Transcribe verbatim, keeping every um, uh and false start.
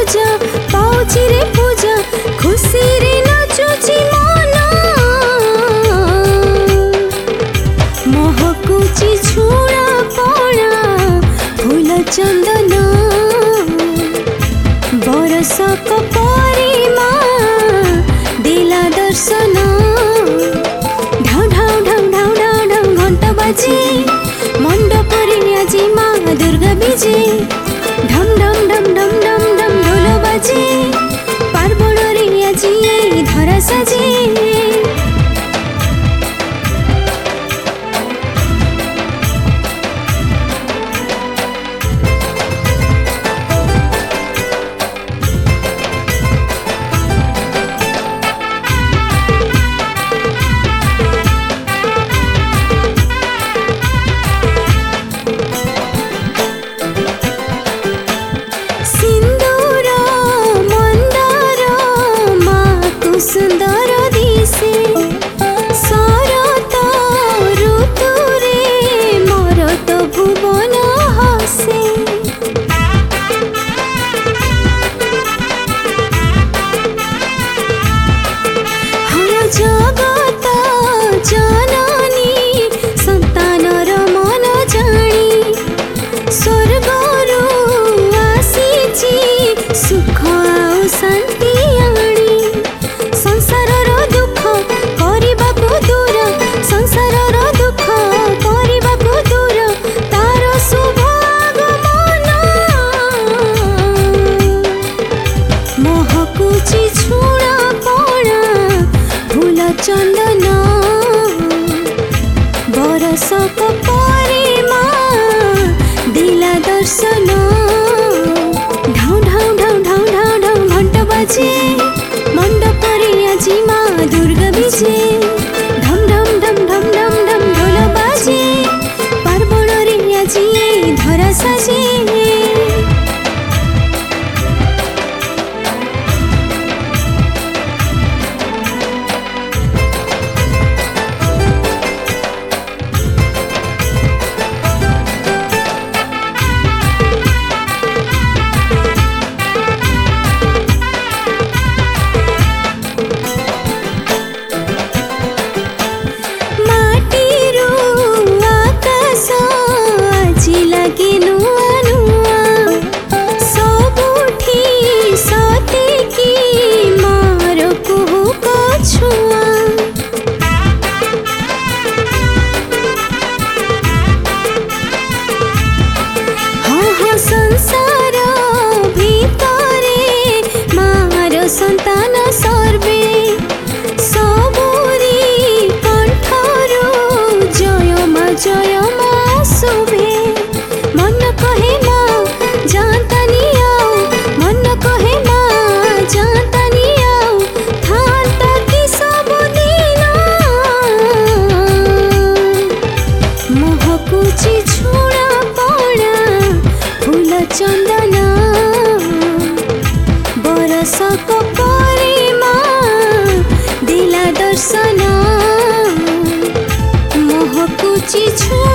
पूजा पाउची रे पूजा खुशी रे नाचुची मन महकुची छुड़ा पड़ा फूल चंदन बरसक परिमा दिला दर्शन ढाउ ढाउ ढाउ ढाउ ढाउ ढाउ घंटा बाजे मंडपरे আজি माँ दुर्गा बीजे ढम ढम ढम ढम ढम ढम ढोल बाजे पार्वण रे আজি धरा साजे सुंदर दिसे शरत ऋतुरे मोर तो भुवन हसे हम जगत जननी संतानर मन जानी स्वर्गरु आसीची सुख आउ शांति संसारर दुख करबाकू दूर संसारर दुख करबाकू दूर तार शुभ आगमन महकुची छुड़ा पड़ा फूल चंदन बरसक परिमा दिला दर्शन ढाउ ढाउ ढाउ ढाउ ढाउ ढाउ घंटा बाजे मंडपरे আজি माँ दुर्गा बीजे ढम ढम ढम ढम ढम ढम ढोल बाजे पार्वण रे আজি धरा साजे संतान सर्वे सबुरी कंठरू जय माँ जय माँ शुभे मन कहे माँ जानतानी आओ मन कहे माँ जानतानी आओ थांता की सब दिन महकुची छुड़ा पड़ा फूल चंदन बरसक परिमा दिला दर्शन महकुची छु